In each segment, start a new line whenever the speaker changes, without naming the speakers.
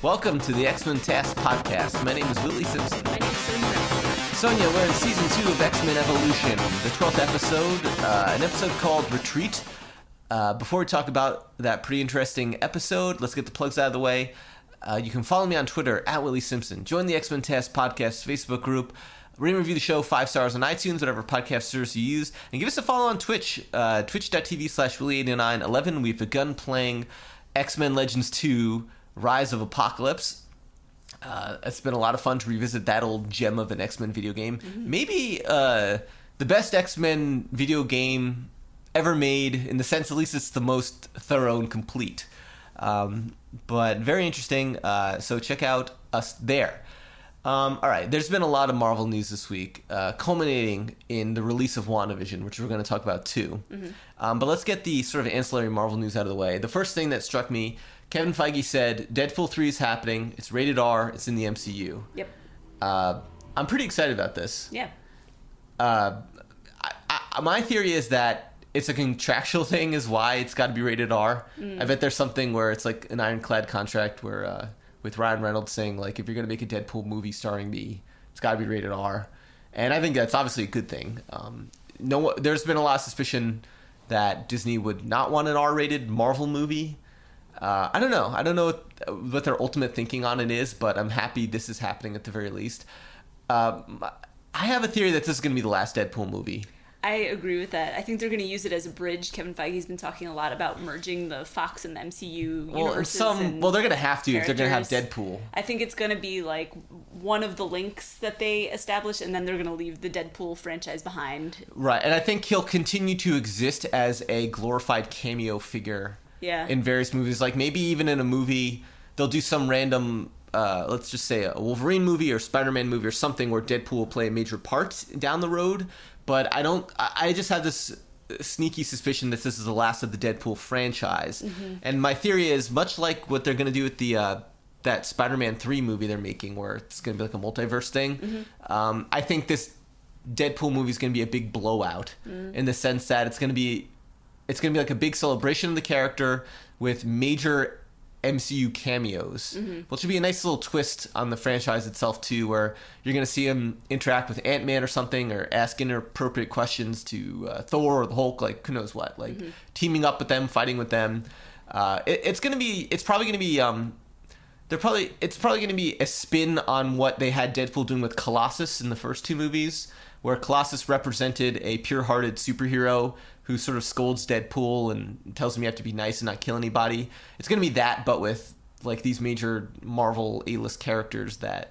Welcome to the X-Men Task Podcast. My name is Willie Simpson.
My name's Sonia.
Sonia, we're in Season 2 of X-Men Evolution, the 12th episode, an episode called Retreat. Before we talk about that pretty interesting episode, let's get the plugs out of the way. You can follow me on Twitter, @WillieSimpson. Join the X-Men Task Podcast Facebook group. Rate and review the show 5 stars on iTunes, whatever podcast service you use. And give us a follow on Twitch, twitch.tv/Willie8911. We've begun playing X-Men Legends 2, Rise of Apocalypse. It's been a lot of fun to revisit that old gem of an X-Men video game. Mm-hmm. Maybe the best X-Men video game ever made, in the sense at least it's the most thorough and complete. But very interesting, so check out us there. All right, there's been a lot of Marvel news this week, culminating in the release of WandaVision, which we're going to talk about too. Mm-hmm. But let's get the sort of ancillary Marvel news out of the way. The first thing that struck me, Kevin Feige said Deadpool 3 is happening, it's rated R, it's in the MCU.
Yep.
I'm pretty excited about this.
Yeah.
My theory is that it's a contractual thing is why it's got to be rated R. I bet there's something where it's like an ironclad contract where... with Ryan Reynolds saying, like, if you're going to make a Deadpool movie starring me, it's got to be rated R. And I think that's obviously a good thing. There's been a lot of suspicion that Disney would not want an R-rated Marvel movie. I don't know. I don't know what their ultimate thinking on it is, but I'm happy this is happening at the very least. I have a theory that this is going to be the last Deadpool movie.
I agree with that. I think they're going to use it as a bridge. Kevin Feige's been talking a lot about merging the Fox and the MCU universes.
They're going to have to if they're going to have Deadpool.
I think it's going to be like one of the links that they establish, and then they're going to leave the Deadpool franchise behind.
Right, and I think he'll continue to exist as a glorified cameo figure in various movies. Like maybe even in a movie, they'll do some random... let's just say a Wolverine movie or Spider-Man movie or something where Deadpool will play a major part down the road. But I just have this sneaky suspicion that this is the last of the Deadpool franchise. Mm-hmm. And my theory is, much like what they're going to do with the that Spider-Man 3 movie they're making, where it's going to be like a multiverse thing, I think this Deadpool movie is going to be a big blowout in the sense that it's going to be like a big celebration of the character with major MCU cameos, which would be a nice little twist on the franchise itself too, where you're going to see him interact with Ant-Man or something, or ask inappropriate questions to Thor or the Hulk, like who knows what, like teaming up with them, fighting with them. It's probably going to be a spin on what they had Deadpool doing with Colossus in the first two movies, where Colossus represented a pure-hearted superhero who sort of scolds Deadpool and tells him you have to be nice and not kill anybody. It's going to be that, but with like these major Marvel A-list characters that,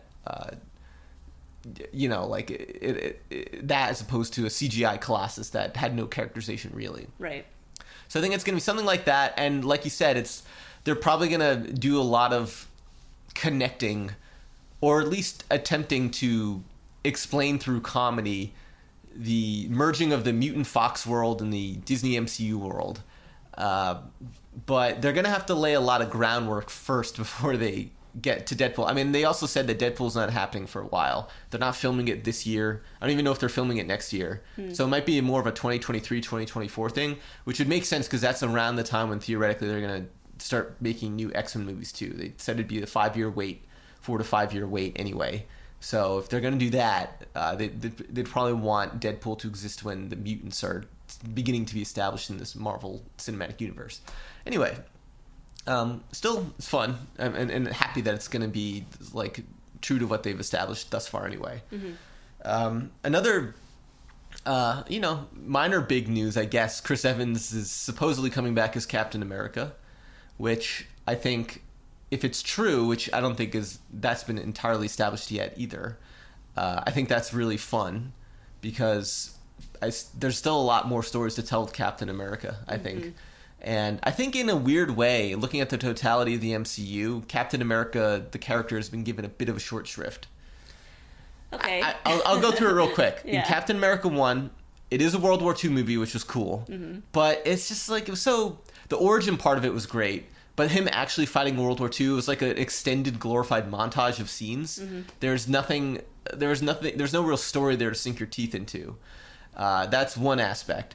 that as opposed to a CGI Colossus that had no characterization really.
Right.
So I think it's going to be something like that. And like you said, they're probably going to do a lot of connecting, or at least attempting to explain through comedy the merging of the mutant Fox world and the Disney MCU world. But they're going to have to lay a lot of groundwork first before they get to Deadpool. I mean, they also said that Deadpool's not happening for a while. They're not filming it this year. I don't even know if they're filming it next year. So it might be more of a 2023, 2024 thing, which would make sense because that's around the time when theoretically they're going to start making new X-Men movies too. They said it'd be a 4 to 5 year wait anyway. So if they're going to do that, they'd probably want Deadpool to exist when the mutants are beginning to be established in this Marvel Cinematic Universe. Anyway, still it's fun and happy that it's going to be like true to what they've established thus far anyway. Another minor big news, I guess, Chris Evans is supposedly coming back as Captain America, which I think, if it's true, which I don't think that's been entirely established yet either, I think that's really fun because there's still a lot more stories to tell with Captain America, I think. And I think in a weird way, looking at the totality of the MCU, Captain America, the character, has been given a bit of a short shrift.
Okay.
I'll go through it real quick.
Yeah.
In Captain America 1, it is a World War II movie, which was cool. But it's just like, it was so... The origin part of it was great. But him actually fighting World War II was like an extended, glorified montage of scenes. There's no real story there to sink your teeth into. That's one aspect.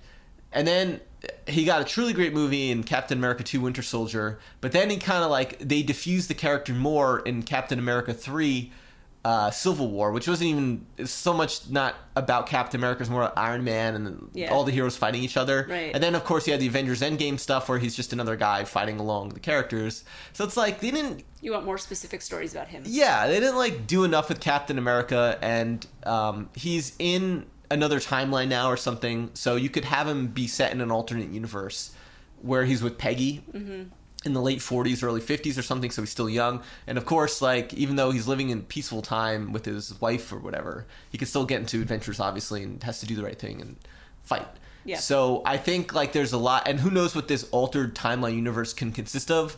And then he got a truly great movie in Captain America 2 Winter Soldier, but then he kind of like, they diffused the character more in Captain America 3 Civil War, which wasn't even so much not about Captain America, it's more about Iron Man and all the heroes fighting each other.
Right.
And then, of course, you had the Avengers Endgame stuff where he's just another guy fighting along the characters. So it's like, they didn't...
You want more specific stories about him.
Yeah, they didn't like do enough with Captain America, and he's in another timeline now or something, so you could have him be set in an alternate universe where he's with Peggy in the late 40s, early 50s or something, so he's still young. And of course, like, even though he's living in peaceful time with his wife or whatever, he can still get into adventures, obviously, and has to do the right thing and fight.
Yeah.
So I think, like, there's a lot, and who knows what this altered timeline universe can consist of.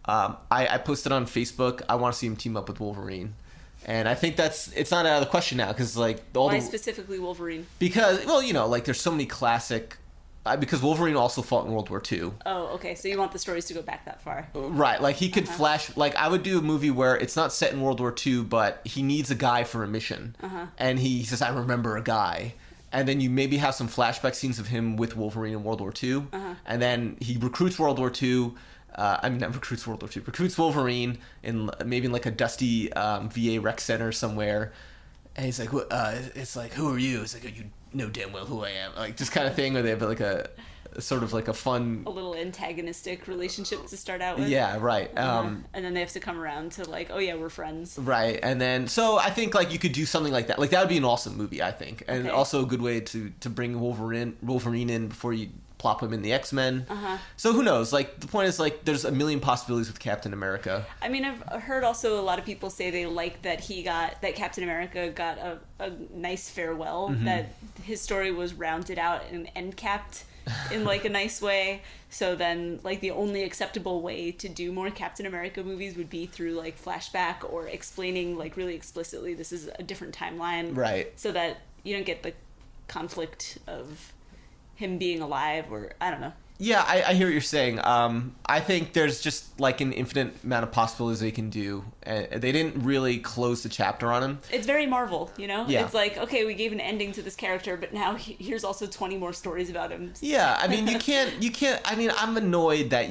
I posted on Facebook, I want to see him team up with Wolverine. And I think it's not out of the question now, because, like...
Why specifically Wolverine?
Because, well, you know, like, there's so many classic... because Wolverine also fought in World War II.
Oh, okay. So you want the stories to go back that far.
Right. Like, he could flash... Like, I would do a movie where it's not set in World War II, but he needs a guy for a mission. And he says, I remember a guy. And then you maybe have some flashback scenes of him with Wolverine in World War II. And then he recruits World War II... recruits World War II. Recruits Wolverine in maybe in like a dusty VA rec center somewhere, and he's like, "It's like, who are you?" It's like, oh, "You know damn well who I am." Like this kind of thing, where they have like a sort of like a fun,
a little antagonistic relationship to start out with.
Yeah, right.
And then they have to come around to like, oh yeah, we're friends.
Right, and then so I think like you could do something like that. Like that would be an awesome movie, I think, and also a good way to bring Wolverine in before you plop him in the X-Men. So who knows? Like the point is, like, there's a million possibilities with Captain America.
I mean, I've heard also a lot of people say they like that that Captain America got a nice farewell, that his story was rounded out and end capped in like a nice way. So then like the only acceptable way to do more Captain America movies would be through like flashback or explaining like really explicitly this is a different timeline.
Right.
So that you don't get the conflict of him being alive, or I don't know.
Yeah, I hear what you're saying. I think there's just like an infinite amount of possibilities they can do. And they didn't really close the chapter on him.
It's very Marvel, you know?
Yeah.
It's like, okay, we gave an ending to this character, but now here's also 20 more stories about him.
Yeah, I mean, you can't, I mean, I'm annoyed that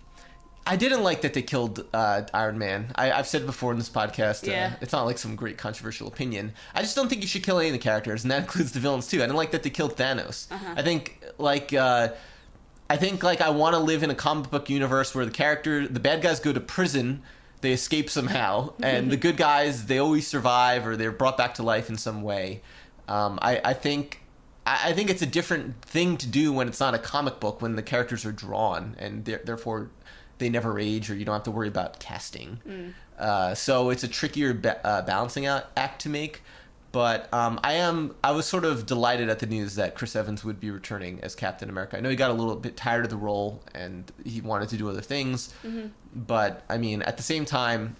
I didn't like that they killed Iron Man. I've said before in this podcast, it's not like some great controversial opinion. I just don't think you should kill any of the characters, and that includes the villains too. I didn't like that they killed Thanos. I think I want to live in a comic book universe where the bad guys go to prison, they escape somehow, and the good guys, they always survive or they're brought back to life in some way. I think it's a different thing to do when it's not a comic book, when the characters are drawn and therefore they never age, or you don't have to worry about casting. So it's a trickier balancing act to make. But I was sort of delighted at the news that Chris Evans would be returning as Captain America. I know he got a little bit tired of the role and he wanted to do other things. But I mean, at the same time,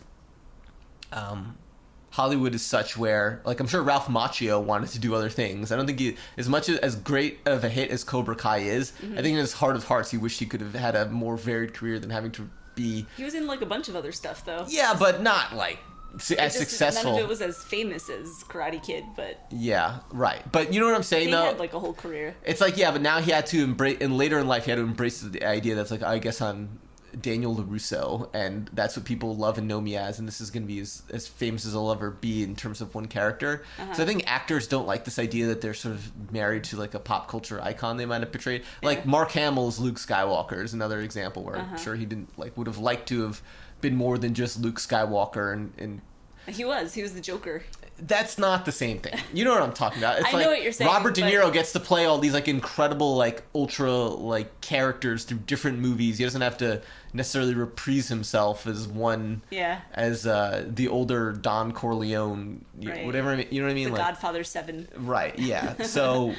Hollywood is such where, like, I'm sure Ralph Macchio wanted to do other things. I don't think as much as great of a hit as Cobra Kai is, I think in his heart of hearts, he wished he could have had a more varied career than having to be...
He was in, like, a bunch of other stuff, though.
Yeah, but not, like, as successful.
None of it was as famous as Karate Kid, but...
Yeah, right. But you know what I'm saying, though?
He had, like, a whole career.
It's like, yeah, but now he had to embrace... And later in life, he had to embrace the idea that's like, I guess I'm Daniel LaRusso, and that's what people love and know me as, and this is going to be as famous as I'll ever be in terms of one character. So I think actors don't like this idea that they're sort of married to like a pop culture icon they might have portrayed. Like Mark Hamill's Luke Skywalker is another example where I'm sure he would have liked to have been more than just Luke Skywalker, and
he was the Joker.
That's not the same thing. You know what I'm talking about. It's
I know what you're saying.
Robert De Niro gets to play all these like incredible, like ultra like characters through different movies. He doesn't have to necessarily reprise himself as one.
Yeah.
As the older Don Corleone, whatever. You know what I mean?
The
like,
Godfather 7.
Right. Yeah. So,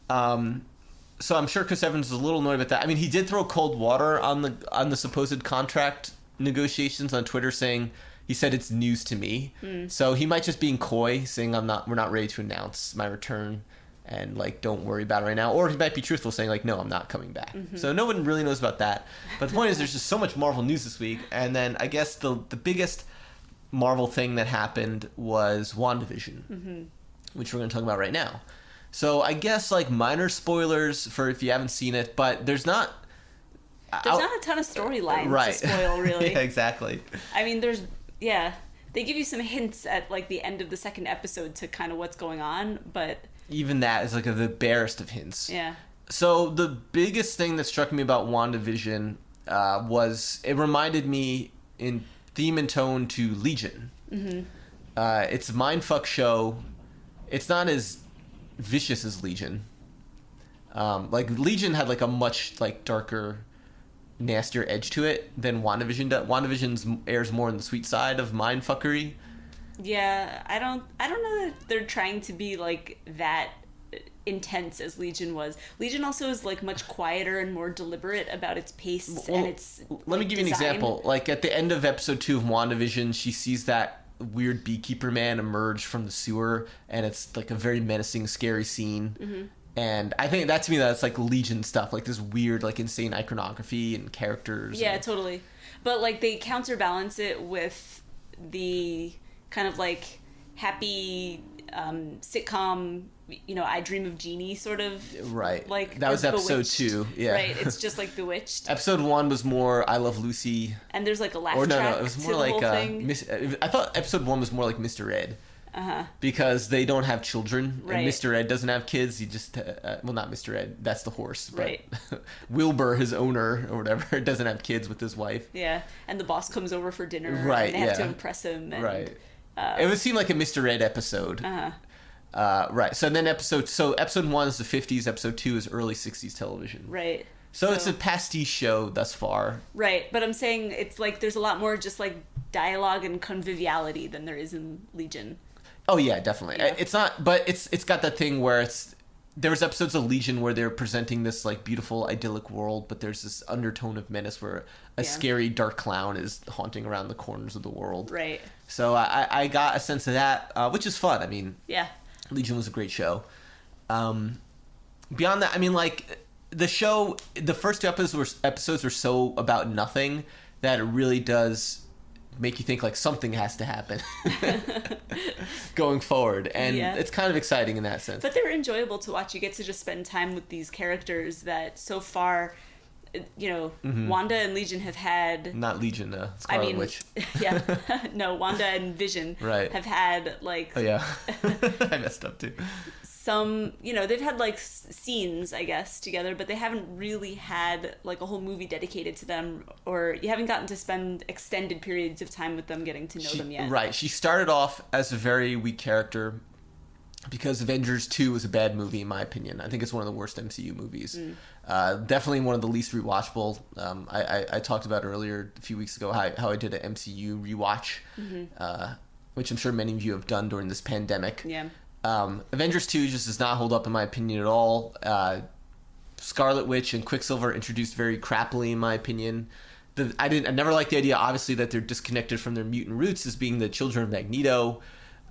so I'm sure Chris Evans is a little annoyed about that. I mean, he did throw cold water on the supposed contract negotiations on Twitter, saying. He said it's news to me, so he might just be coy, saying we're not ready to announce my return, and like don't worry about it right now. Or he might be truthful, saying like no, I'm not coming back. So no one really knows about that. But the point is, there's just so much Marvel news this week, and then I guess the biggest Marvel thing that happened was WandaVision, which we're going to talk about right now. So I guess like minor spoilers for if you haven't seen it, but there's not
not a ton of storyline
right.
to spoil, really.
Yeah, exactly.
I mean, they give you some hints at like the end of the second episode to kind of what's going on, but
even that is like the barest of hints.
yeah.
So the biggest thing that struck me about WandaVision was it reminded me in theme and tone to Legion. Mm-hmm. It's a mindfuck show. It's not as vicious as Legion. Like Legion had like a much like darker, nastier edge to it than WandaVision does. WandaVision airs more on the sweet side of mindfuckery.
Yeah, I don't know that they're trying to be like that intense as Legion was. Legion also is like much quieter and more deliberate about its pace and its
let me give you an example. Like at the end of episode 2 of WandaVision, she sees that weird beekeeper man emerge from the sewer, and it's like a very menacing, scary scene. Mm-hmm. And I think that to me, that's like Legion stuff, like this weird, like insane iconography and characters.
Yeah, totally. But like they counterbalance it with the kind of like happy sitcom, you know, I Dream of Jeannie sort of.
Right.
Like
that was episode
Bewitched.
2. Yeah.
Right. It's just like Bewitched.
Episode 1 was more I Love Lucy.
And there's like a laugh
Or no,
track
it was
to
more
the
like
whole thing.
I thought episode 1 was more like Mr. Ed.
Uh-huh.
Because they don't have children,
Right.
and Mr. Ed doesn't have kids. He just, well, not Mr. Ed, that's the horse. But
Right.
Wilbur, his owner or whatever, doesn't have kids with his wife.
Yeah. And the boss comes over for dinner.
Right,
And they have to
yeah.
impress him. And,
Right. It would seem like a Mr. Ed episode.
Uh-huh.
Right. So then episode 1 is the 50s, episode 2 is early 60s television.
Right.
So it's a pastiche show thus far.
Right. But I'm saying it's like there's a lot more just like dialogue and conviviality than there is in Legion.
Oh yeah, definitely.
Yeah.
It's not, but it's got that thing where there was episodes of Legion where they're presenting this like beautiful idyllic world, but there's this undertone of menace where a scary dark clown is haunting around the corners of the world.
Right.
So I got a sense of that, which is fun. I mean,
Yeah.
Legion was a great show. Beyond that, I mean, like the show, the first 2 episodes were so about nothing that it really does make you think like something has to happen going forward, and it's kind of exciting in that sense.
But they're enjoyable to watch. You get to just spend time with these characters that so far, you know, Wanda and Legion have had.
Not Legion, Scarlet Witch.
Yeah, no, Wanda and Vision
Right.
have had like.
Oh yeah, I messed up too.
Some, you know, they've had like scenes, I guess, together, but they haven't really had like a whole movie dedicated to them, or you haven't gotten to spend extended periods of time with them getting to know them yet.
Right. She started off as a very weak character because Avengers 2 was a bad movie, in my opinion. I think it's one of the worst MCU movies. Definitely one of the least rewatchable. I talked about earlier a few weeks ago how I did an MCU rewatch, which I'm sure many of you have done during this pandemic.
Yeah.
Avengers 2 just does not hold up in my opinion at all. Scarlet Witch and Quicksilver introduced very crappily in my opinion. I never liked the idea, obviously, that they're disconnected from their mutant roots as being the children of Magneto.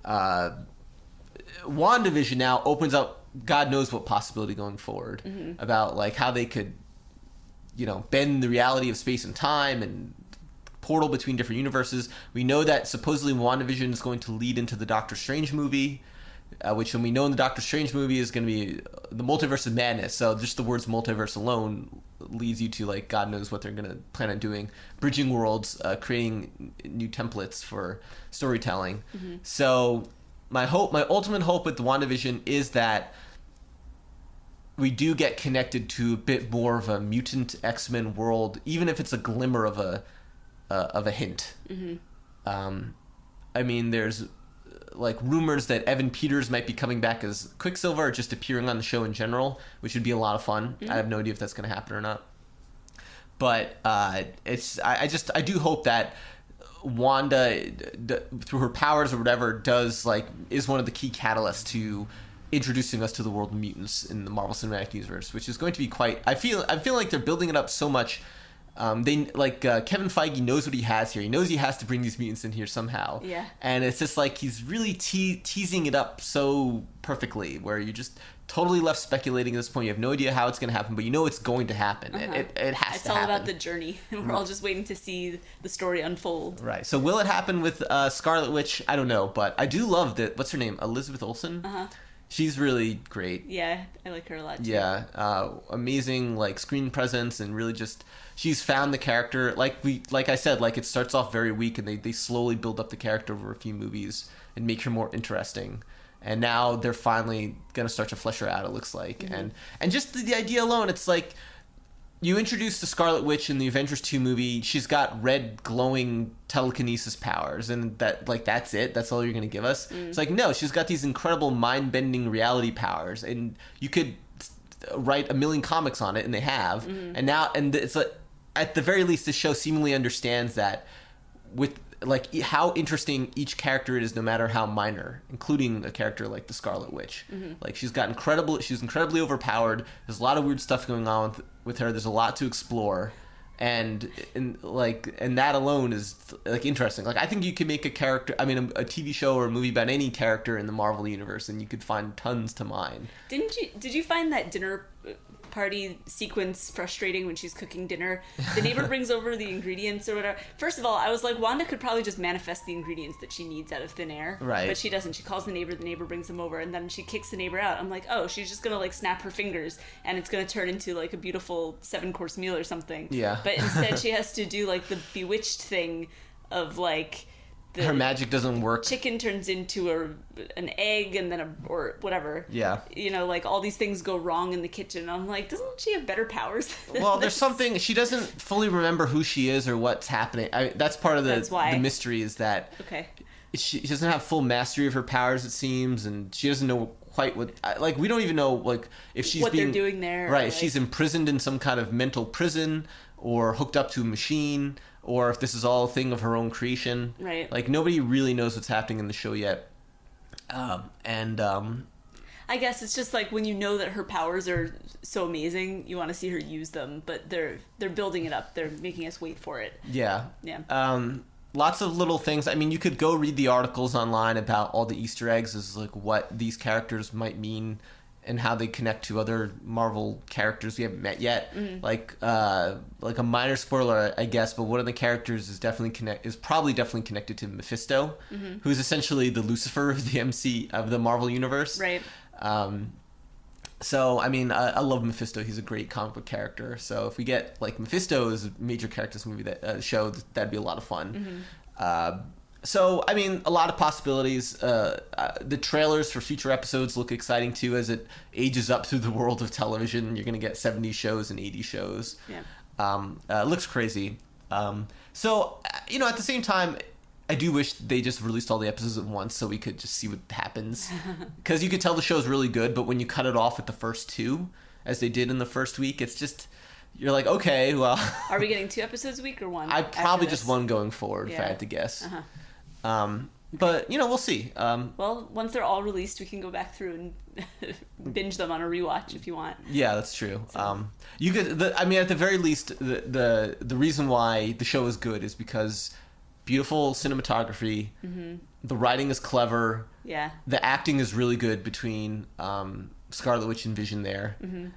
WandaVision now opens up God knows what possibility going forward about like how they could, you know, bend the reality of space and time and portal between different universes. We know that supposedly WandaVision is going to lead into the Doctor Strange movie. Which, when we know in the Doctor Strange movie, is going to be the multiverse of madness. So just the words multiverse alone leads you to, like, God knows what they're going to plan on doing. Bridging worlds, creating new templates for storytelling. So my ultimate hope with the WandaVision is that we do get connected to a bit more of a mutant X-Men world, even if it's a glimmer of a hint. I mean, there's like rumors that Evan Peters might be coming back as Quicksilver, or just appearing on the show in general, which would be a lot of fun. I have no idea if that's going to happen or not. But I do hope that Wanda, through her powers or whatever, is one of the key catalysts to introducing us to the world of mutants in the Marvel Cinematic Universe, which is going to be quite. I feel like they're building it up so much. Kevin Feige knows what he has here. He knows he has to bring these mutants in here somehow.
Yeah.
And it's just like he's really teasing it up so perfectly, where you're just totally left speculating at this point. You have no idea how it's going to happen, but you know it's going to happen. It has to happen.
It's all about the journey. We're all just waiting to see the story unfold.
Right. So will it happen with Scarlet Witch? I don't know, but I do love that. What's her name? Elizabeth Olsen. She's really great.
Yeah, I like her a lot too.
Yeah, amazing like screen presence, and really just she's found the character. Like I said, like it starts off very weak, and they slowly build up the character over a few movies and make her more interesting. And now they're finally gonna start to flesh her out. It looks like, and just the idea alone, it's like you introduce the Scarlet Witch in the Avengers 2 movie. She's got red glowing telekinesis powers, and that's it. That's all you're going to give us. It's like, no, she's got these incredible mind-bending reality powers, and you could write a million comics on it, and they have. And it's like, at the very least, this show seemingly understands that with like how interesting each character is, no matter how minor, including a character like the Scarlet Witch. Like she's incredibly overpowered. There's a lot of weird stuff going on with her. There's a lot to explore, and that alone is like interesting. Like I think you could make a TV show or a movie about any character in the Marvel universe, and you could find tons to mine.
Did you find that dinner party sequence frustrating when she's cooking dinner? The neighbor brings over the ingredients or whatever. First of all, I was like, Wanda could probably just manifest the ingredients that she needs out of thin air.
Right.
But she doesn't. She calls the neighbor brings them over, and then she kicks the neighbor out. I'm like, oh, she's just gonna like snap her fingers and it's gonna turn into like a beautiful 7-course meal or something.
Yeah.
But instead she has to do like the bewitched thing of like
her magic doesn't work.
Chicken turns into an egg, and then or whatever.
Yeah.
You know, like all these things go wrong in the kitchen. I'm like, doesn't she have better powers?
Well, there's something, she doesn't fully remember who she is or what's happening. That's part of the mystery, is that she doesn't have full mastery of her powers, it seems, and she doesn't know quite what, like, we don't even know like if she's
what they're doing there.
Right, if she's imprisoned in some kind of mental prison or hooked up to a machine, or if this is all a thing of her own creation.
Right.
Like, nobody really knows what's happening in the show yet. I
guess it's just like when you know that her powers are so amazing, you want to see her use them, but they're building it up. They're making us wait for it.
Yeah.
Yeah.
Lots of little things. I mean, you could go read the articles online about all the Easter eggs, as like what these characters might mean and how they connect to other Marvel characters we haven't met yet. Like a minor spoiler, I guess, but one of the characters is probably definitely connected to Mephisto, who's essentially the Lucifer of the Marvel universe.
Right.
So, I mean, I love Mephisto. He's a great comic book character. So if we get like Mephisto as a major character in this movie, show, that'd be a lot of fun. So, I mean, a lot of possibilities. The trailers for future episodes look exciting, too, as it ages up through the world of television. You're going to get 70 shows and 80 shows.
Yeah.
It looks crazy. So, you know, at the same time, I do wish they just released all the episodes at once so we could just see what happens. Because you could tell the show's really good, but when you cut it off at the first 2, as they did in the first week, it's just... You're like, okay, well...
Are we getting 2 episodes a week or 1?
I probably just 1 going forward, if I had to guess. But, you know, we'll see.
Well, once they're all released, we can go back through and binge them on a rewatch if you want.
Yeah, that's true. So. You could... at the very least, the reason why the show is good is because... Beautiful cinematography. The writing is clever.
Yeah.
The acting is really good between Scarlet Witch and Vision there.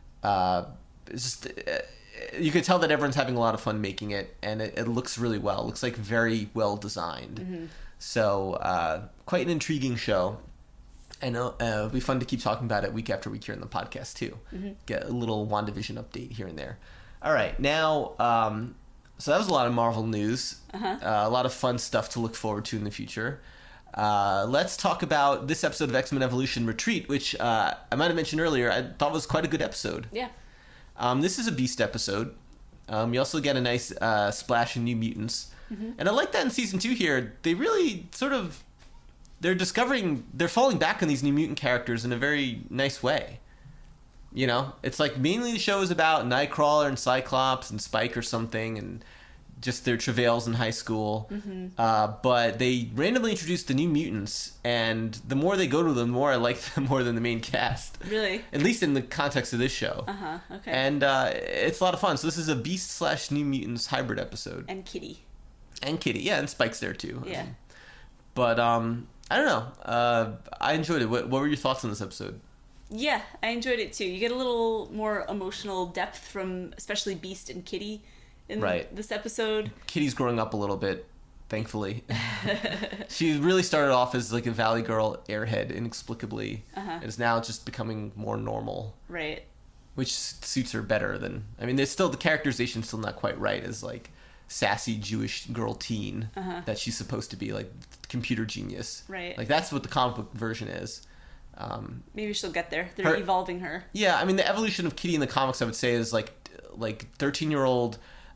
It's just you could tell that everyone's having a lot of fun making it, and it looks really well. It looks like very well designed. So quite an intriguing show, and it'll be fun to keep talking about it week after week here in the podcast too. Get a little WandaVision update here and there. All right, now. So that was a lot of Marvel news. A lot of fun stuff to look forward to in the future. Let's talk about this episode of X-Men Evolution Retreat, which I might have mentioned earlier. I thought was quite a good episode.
Yeah.
This is a Beast episode. You also get a nice splash of New Mutants. And I like that in Season 2 here. They really sort of... They're falling back on these New Mutant characters in a very nice way. You know, it's like mainly the show is about Nightcrawler and Cyclops and Spike or something, and just their travails in high school. But they randomly introduced the New Mutants, and the more they go to them, the more I like them more than the main cast.
Really?
At least in the context of this show.
Okay.
And it's a lot of fun. So this is a Beast/New Mutants hybrid episode.
And Kitty.
Yeah, and Spike's there too.
Yeah.
But I don't know. I enjoyed it. What were your thoughts on this episode?
Yeah, I enjoyed it too. You get a little more emotional depth from especially Beast and Kitty in this episode.
Kitty's growing up a little bit thankfully. She really started off as like a Valley Girl airhead inexplicably, and is now just becoming more normal.
Right.
Which suits her better than... I mean, there's still... The characterization's still not quite right as, like, sassy Jewish girl teen that she's supposed to be, like, computer genius.
Right.
Like, that's what the comic book version is.
Maybe she'll get there. They're evolving her.
Yeah, I mean, the evolution of Kitty in the comics, I would say, is, like 13-year-old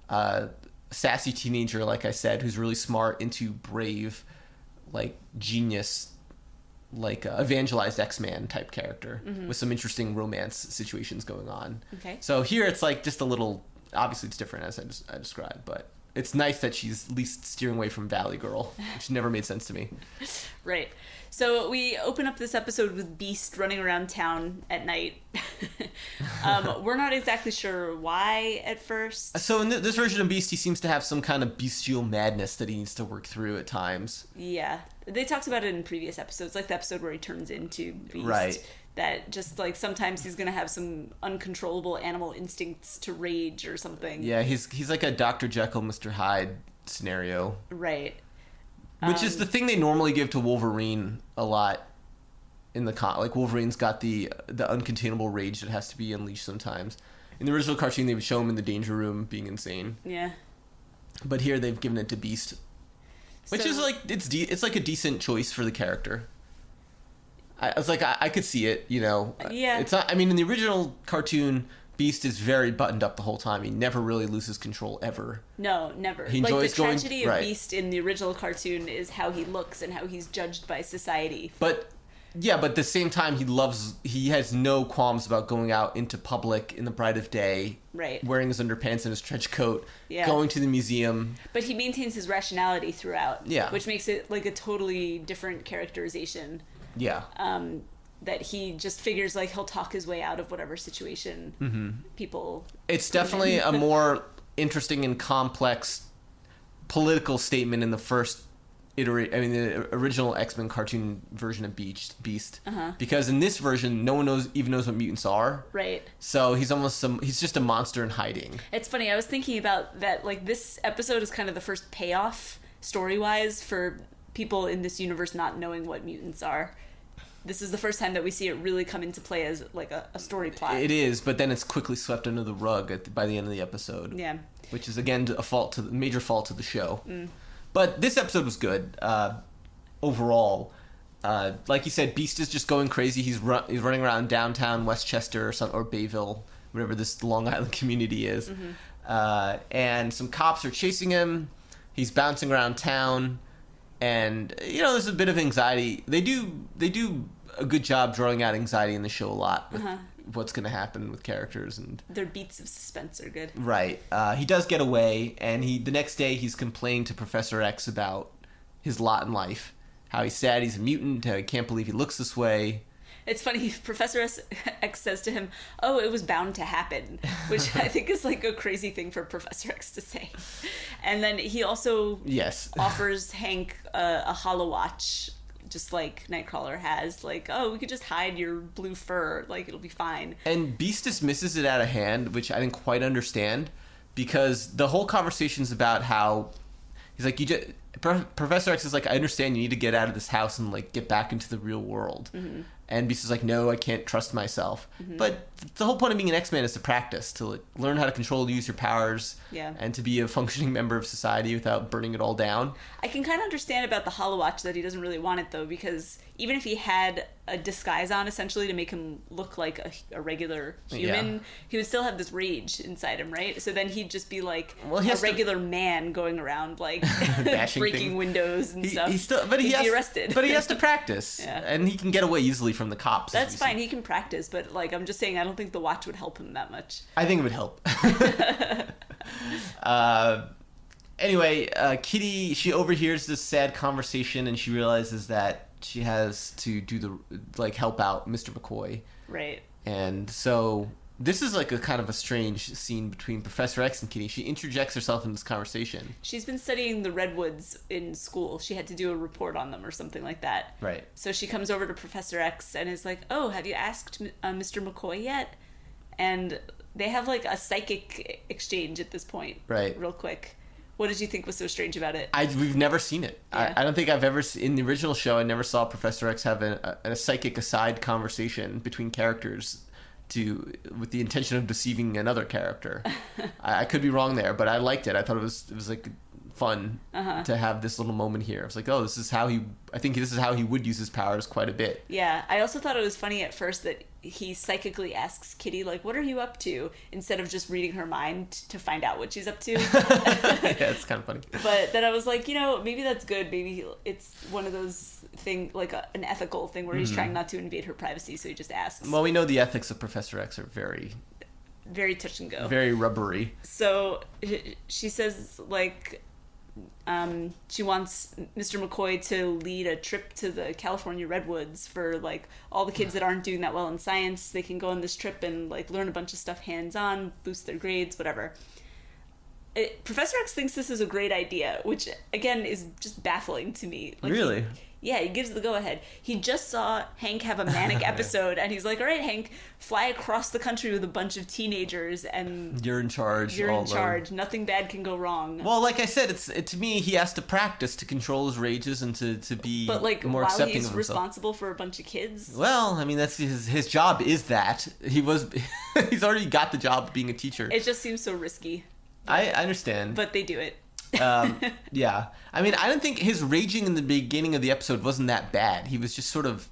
sassy teenager, like I said, who's really smart, into brave, like, genius... like evangelized X-Man type character with some interesting romance situations going on.
Okay.
So here it's like just a little, obviously it's different as I described, but it's nice that she's at least steering away from Valley Girl, which never made sense to me.
Right. So we open up this episode with Beast running around town at night. We're not exactly sure why at first.
So in this version of Beast, he seems to have some kind of bestial madness that he needs to work through at times.
Yeah. They talked about it in previous episodes, like the episode where he turns into Beast.
Right.
That just, like, sometimes he's going to have some uncontrollable animal instincts to rage or something.
Yeah, he's like a Dr. Jekyll, Mr. Hyde scenario.
Right.
Which is the thing they normally give to Wolverine a lot in the like Wolverine's got the uncontainable rage that has to be unleashed sometimes. In the original cartoon, they would show him in the danger room being insane.
Yeah.
But here they've given it to Beast, which is like it's like a decent choice for the character. I was like I could see it, you know.
Yeah.
It's not. I mean, in the original cartoon, Beast is very buttoned up the whole time. He never really loses control ever.
No, never.
He enjoys
the tragedy of
right.
Beast in the original cartoon is how he looks and how he's judged by society.
But yeah, but at the same time, he has no qualms about going out into public in the bright of day,
right?
Wearing his underpants and his trench coat,
yeah.
Going to the museum.
But he maintains his rationality throughout,
yeah,
which makes it like a totally different characterization.
Yeah.
That he just figures like he'll talk his way out of whatever situation people...
It's definitely a more interesting and complex political statement in the first iteration. I mean, the original X-Men cartoon version of Beast. Because in this version, no one even knows what mutants are.
Right.
So he's just a monster in hiding.
It's funny. I was thinking about that. Like, this episode is kind of the first payoff story-wise for people in this universe not knowing what mutants are. This is the first time that we see it really come into play as like a story plot.
It is, but then it's quickly swept under the rug by the end of the episode.
Yeah.
Which is again a major fault to the show. But this episode was good overall. Like you said, Beast is just going crazy. He's running around downtown Westchester or Bayville, whatever this Long Island community is, and some cops are chasing him. He's bouncing around town. And, you know, there's a bit of anxiety. They do a good job drawing out anxiety in the show a lot with what's going to happen with characters. And
their beats of suspense are good.
Right. He does get away, and the next day he's complaining to Professor X about his lot in life. How he's sad he's a mutant, how he can't believe he looks this way.
It's funny, Professor X says to him, "Oh, it was bound to happen," which I think is like a crazy thing for Professor X to say. And then he also offers Hank a holowatch, just like Nightcrawler has. Like, oh, we could just hide your blue fur, like it'll be fine.
And Beast dismisses it out of hand, which I didn't quite understand, because the whole conversation's about how he's like, Professor X is like, I understand you need to get out of this house and like get back into the real world. And Beast is like, no, I can't trust myself. But the whole point of being an X-Man is to practice, to like, learn how to control, use your powers, and to be a functioning member of society without burning it all down.
I can kind of understand about the holowatch that he doesn't really want it, though, because even if he had a disguise on, essentially, to make him look like a regular human, he would still have this rage inside him, right? So then he'd just be like a regular man going around, like, breaking windows and stuff. He'd be arrested.
But he has to practice, and he can get away easily from the cops.
That's fine. He can practice, but like I'm just saying, I don't think the watch would help him that much.
I think it would help. Anyway, Kitty, she overhears this sad conversation, and she realizes that she has to help out Mr. McCoy.
Right.
And so this is like a kind of a strange scene between Professor X and Kitty. She interjects herself in this conversation. She's
been studying the redwoods in school. She had to do a report on them or something like that.
Right.
So she comes over to Professor X and is like, "Oh, have you asked Mr. McCoy yet?" And they have like a psychic exchange at this point.
Right.
Real quick. What did you think was so strange about it?
We've never seen it.
Yeah.
I don't think I've ever in the original show. I never saw Professor X have a psychic aside conversation between characters with the intention of deceiving another character. I could be wrong there, but I liked it. I thought it was like fun to have this little moment here. It's like, oh, I think this is how he would use his powers quite a bit.
Yeah, I also thought it was funny at first that he psychically asks Kitty, like, what are you up to? Instead of just reading her mind to find out what she's up to.
Yeah, it's kind of funny.
But then I was like, maybe that's good. Maybe it's one of those things, like an ethical thing where he's trying not to invade her privacy, so he just asks.
Well, we know the ethics of Professor X are very,
very touch and go.
very rubbery.
So she says, like, she wants Mr. McCoy to lead a trip to the California Redwoods for, like, all the kids that aren't doing that well in science. They can go on this trip and, like, learn a bunch of stuff hands-on, boost their grades, whatever. Professor X thinks this is a great idea, which, again, is just baffling to me. Like,
really?
He gives the go-ahead. He just saw Hank have a manic episode, and he's like, all right, Hank, fly across the country with a bunch of teenagers, and
you're in charge.
You're in charge. Nothing bad can go wrong.
Well, like I said, to me, he has to practice to control his rages and to be more accepting
while
of
he's
himself.
responsible for a bunch of kids.
Well, I mean, that's his job is that. He's already got the job of being a teacher.
It just seems so risky.
I understand.
But they do it.
Yeah. I mean, I don't think his raging in the beginning of the episode wasn't that bad. He was just sort of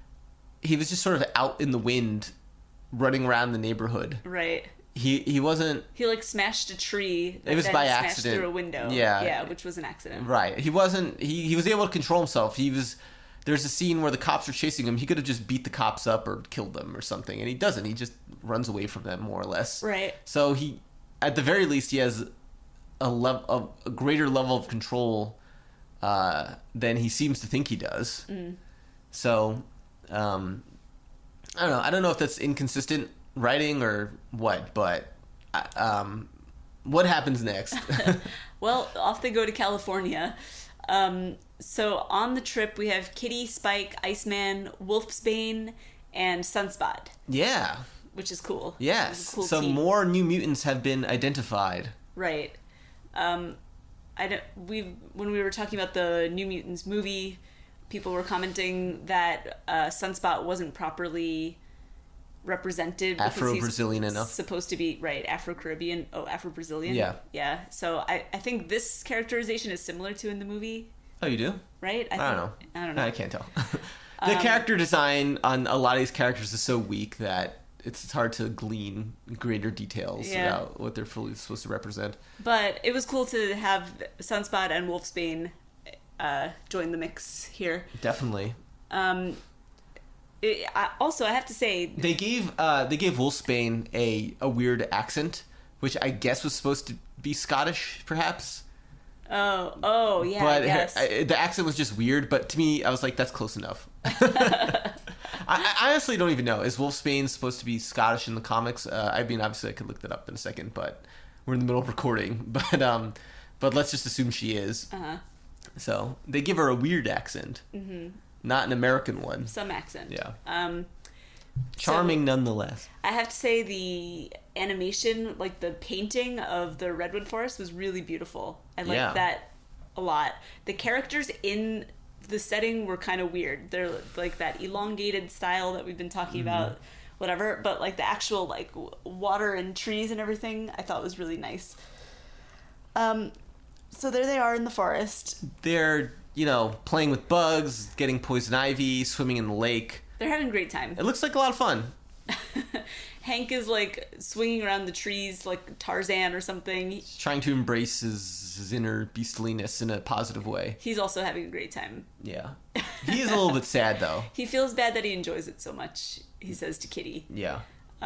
out in the wind, running around the neighborhood.
Right.
He wasn't.
He like smashed a tree.
It was
then
by
smashed
accident
through a window.
Yeah.
Yeah, which was an accident.
Right. He wasn't. He was able to control himself. There's a scene where the cops are chasing him. He could have just beat the cops up or killed them or something, and he doesn't. He just runs away from them more or less.
Right.
So at the very least, he has a greater level of control than he seems to think he does. So, I don't know. I don't know if that's inconsistent writing or what, but what happens next?
Well, off they go to California. So on the trip, we have Kitty, Spike, Iceman, Wolfsbane, and Sunspot.
Yeah.
Which is cool.
Yes.
Cool
so
team.
more new mutants have been identified.
Right. When we were talking about the New Mutants movie, people were commenting that Sunspot wasn't properly represented.
Afro-Brazilian
because he's
enough.
Supposed to be, right, Afro-Caribbean. Oh, Afro-Brazilian?
Yeah.
Yeah. So I think this characterization is similar to in the movie.
Oh, you do?
Right?
I don't know. I can't tell. The character design on a lot of these characters is so weak that it's hard to glean greater details about what they're fully supposed to represent.
But it was cool to have Sunspot and Wolfsbane join the mix here.
Definitely.
I have to say
they gave Wolfsbane a weird accent, which I guess was supposed to be Scottish, perhaps.
Oh, yeah.
But
yes.
The accent was just weird. But to me, I was like, that's close enough. I honestly don't even know. Is Wolfsbane supposed to be Scottish in the comics? I mean, obviously, I could look that up in a second, but we're in the middle of recording. But let's just assume she is. So they give her a weird accent, not an American one.
Some accent.
Yeah. Charming nonetheless.
I have to say the animation, like the painting of the redwood forest, was really beautiful. I liked that a lot. The characters in the setting were kind of weird. They're like that elongated style that we've been talking about, whatever. But like the actual like water and trees and everything, I thought was really nice. So there they are in the forest.
They're, playing with bugs, getting poison ivy, swimming in the lake.
They're having a great time.
It looks like a lot of fun.
Hank is like swinging around the trees like Tarzan or something.
He's trying to embrace his inner beastliness in a positive way.
He's also having a great time.
Yeah. He is a little bit sad, though.
He feels bad that he enjoys it so much, he says to Kitty.
Yeah.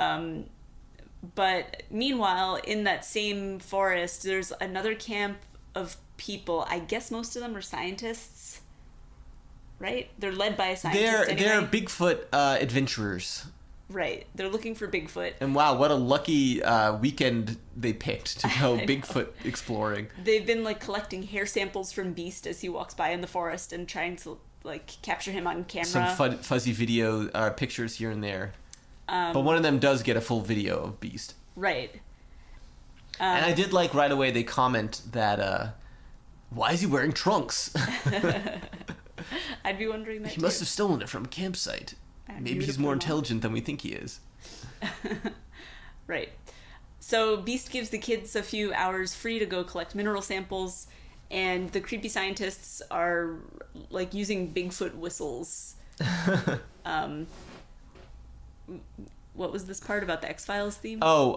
But meanwhile, in that same forest, there's another camp of people. I guess most of them are scientists, right? They're led by a scientist anyway.
They're Bigfoot adventurers.
Right. They're looking for Bigfoot.
And wow, what a lucky weekend they picked to go Bigfoot exploring.
They've been like collecting hair samples from Beast as he walks by in the forest and trying to like capture him on camera.
Some fuzzy video pictures here and there. But one of them does get a full video of Beast.
Right.
And I did like right away they comment that, why is he wearing trunks?
I'd be wondering that
He must have stolen it from a campsite. Maybe he's more intelligent than we think he is.
Right. So Beast gives the kids a few hours free to go collect mineral samples, and the creepy scientists are like using Bigfoot whistles. What was this part about the X-Files theme?
Oh,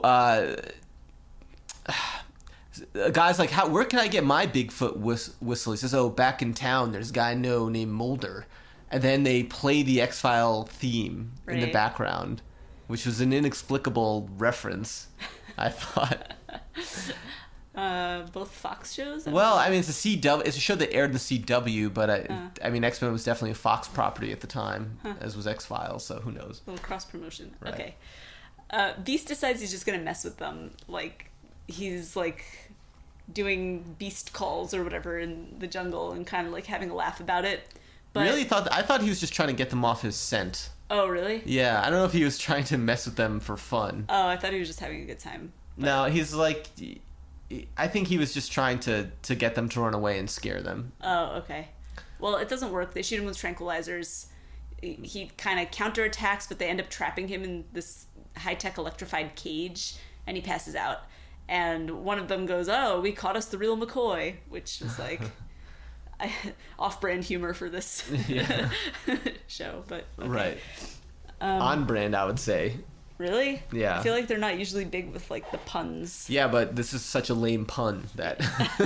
a guy's like, where can I get my Bigfoot whistle? He says, back in town, there's a guy I know named Mulder. And then they play the X-File theme in the background, which was an inexplicable reference, I thought.
Both Fox shows?
Well, I mean, it's a CW. It's a show that aired in the CW, but I mean, X-Men was definitely a Fox property at the time, as was X-Files, so who knows?
A little cross-promotion.
Right.
Okay. Beast decides he's just going to mess with them. Like, he's, like, doing beast calls or whatever in the jungle and kind of, like, having a laugh about it. But...
Really? I thought he was just trying to get them off his scent.
Oh, really?
Yeah, I don't know if he was trying to mess with them for fun.
Oh, I thought he was just having a good time. But...
No, he's like... I think he was just trying to get them to run away and scare them.
Oh, okay. Well, it doesn't work. They shoot him with tranquilizers. He kind of counterattacks, but they end up trapping him in this high-tech electrified cage, and he passes out. And one of them goes, "Oh, we caught us the real McCoy," which is like off-brand humor for this show. But okay.
Right. On brand, I would say.
Really?
Yeah.
I feel like they're not usually big with, like, the puns.
Yeah, but this is such a lame pun that...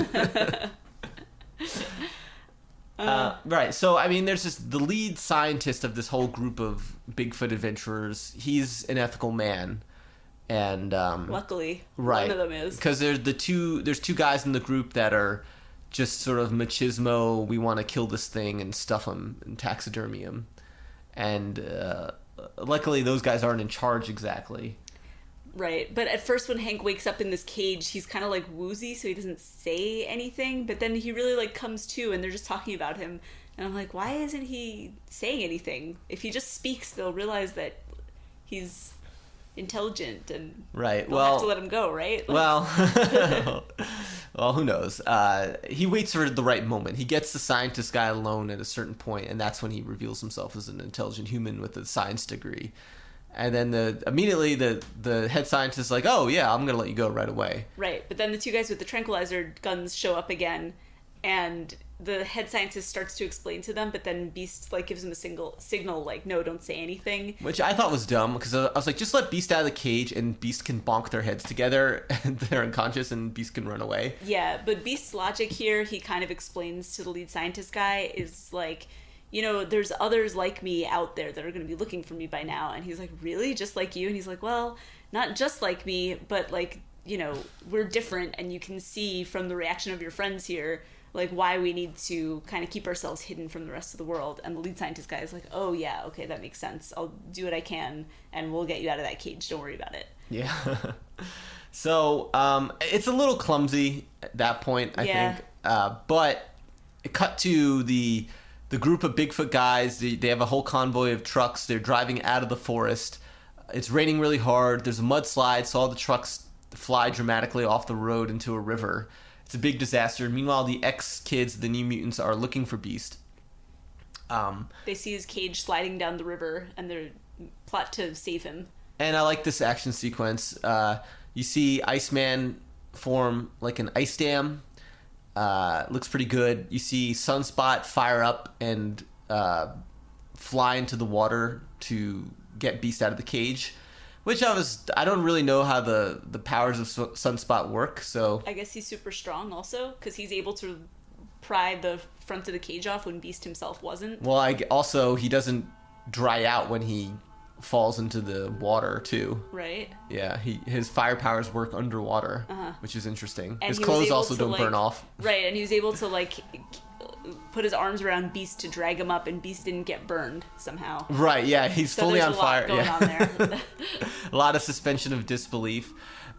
right, so, I mean, there's the lead scientist of this whole group of Bigfoot adventurers. He's an ethical man. And,
luckily,
right,
one of them is.
Because there's two guys in the group that are just sort of machismo, we want to kill this thing and stuff him and taxidermy him. And, luckily, those guys aren't in charge exactly.
Right, but at first when Hank wakes up in this cage, he's kind of like woozy, so he doesn't say anything, but then he really like comes to and they're just talking about him, and I'm like, why isn't he saying anything? If he just speaks, they'll realize that he's intelligent and
right.
they'll have to let him go, right? Like...
Well, well, who knows? He waits for the right moment. He gets the scientist guy alone at a certain point, and that's when he reveals himself as an intelligent human with a science degree. And then immediately the head scientist is like, "Oh yeah, I'm gonna let you go right away."
Right, but then the two guys with the tranquilizer guns show up again, and the head scientist starts to explain to them, but then Beast like gives him a signal like, "No, don't say anything." Which
I thought was dumb, because I was like, just let Beast out of the cage and Beast can bonk their heads together and they're unconscious and Beast can run away.
Yeah, but Beast's logic here, he kind of explains to the lead scientist guy, is like, you know, there's others like me out there that are going to be looking for me by now. And he's like, really? Just like you? And he's like, well, not just like me, but like, you know, we're different, and you can see from the reaction of your friends here, like, why we need to kind of keep ourselves hidden from the rest of the world. And the lead scientist guy is like, oh yeah, okay, that makes sense. I'll do what I can, and we'll get you out of that cage. Don't worry about it.
Yeah. So, it's a little clumsy at that point, I think. But it cut to the group of Bigfoot guys. They have a whole convoy of trucks. They're driving out of the forest. It's raining really hard. There's a mudslide, so all the trucks fly dramatically off the road into a river. It's a big disaster. Meanwhile, the X-Kids, the New Mutants, are looking for Beast.
They see his cage sliding down the river, and they plot to save him.
And I like this action sequence. You see Iceman form like an ice dam. Looks pretty good. You see Sunspot fire up and fly into the water to get Beast out of the cage. Which I don't really know how the powers of Sunspot work, so...
I guess he's super strong also, because he's able to pry the front of the cage off when Beast himself wasn't.
Well, also, he doesn't dry out when he falls into the water, too.
Right.
Yeah, his fire powers work underwater, which is interesting.
And
his clothes also don't burn off.
Right, and he was able to, like... put his arms around Beast to drag him up, and Beast didn't get burned somehow.
Right, yeah, he's
so
fully on fire.
There's a lot going on there.
A lot of suspension of disbelief.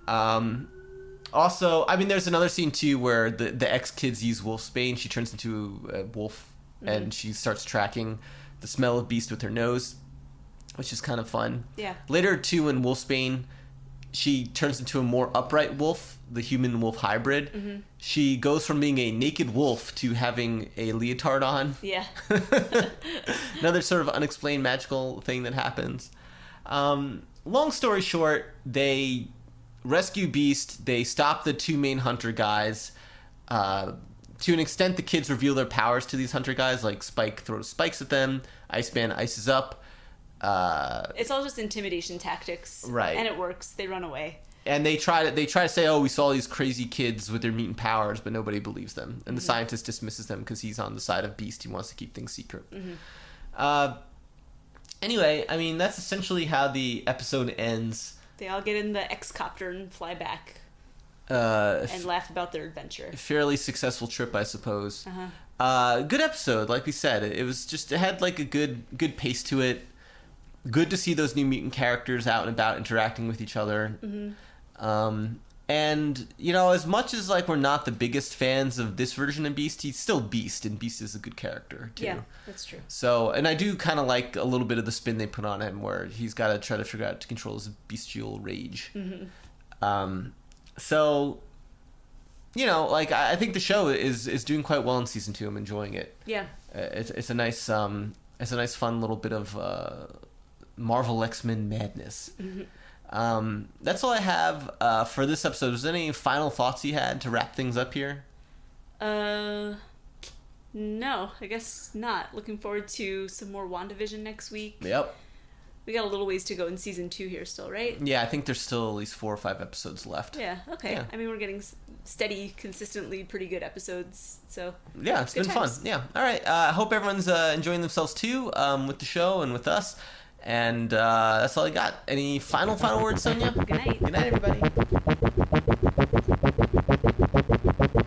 Also, I mean, there's another scene too where the X-Kids use Wolfsbane. She turns into a wolf, and she starts tracking the smell of Beast with her nose, which is kind of fun.
Yeah.
Later too, when Wolfsbane she turns into a more upright wolf, the human-wolf hybrid. She goes from being a naked wolf to having a leotard on.
Yeah.
Another sort of unexplained magical thing that happens. Long story short, they rescue Beast. They stop the two main hunter guys. To an extent, the kids reveal their powers to these hunter guys. Like Spike throws spikes at them. Iceman ices up.
It's all just intimidation tactics,
right?
And it works. They run away,
and they try to say, "Oh, we saw these crazy kids with their mutant powers," but nobody believes them. And the scientist dismisses them because he's on the side of Beast. He wants to keep things secret. Anyway, I mean, that's essentially how the episode ends.
They all get in the X-copter and fly back, and laugh about their adventure.
Fairly successful trip, I suppose. Good episode, like we said. It had like a good pace to it. Good to see those new mutant characters out and about interacting with each other. And, you know, as much as like we're not the biggest fans of this version of Beast, he's still Beast, and Beast is a good character too.
Yeah, that's true.
So, and I do kind of like a little bit of the spin they put on him, where he's got to try to figure out how to control his bestial rage. So, you know, like I think the show is doing quite well in season 2. I'm enjoying it.
Yeah,
it's a nice fun little bit of Marvel X-Men madness. That's all I have for this episode. Was there any final thoughts you had to wrap things up here?
No, I guess not. Looking forward to some more WandaVision next week.
Yep.
We got a little ways to go in season 2 here still, right?
Yeah, I think there's still at least 4 or 5 episodes left.
Yeah, okay.
Yeah.
I mean, we're getting steady, consistently pretty good episodes, so...
Yeah, it's been fun. Yeah. All right. I hope everyone's enjoying themselves too with the show and with us. And that's all I got. Any final words, Sonia?
Good night.
Good night, everybody.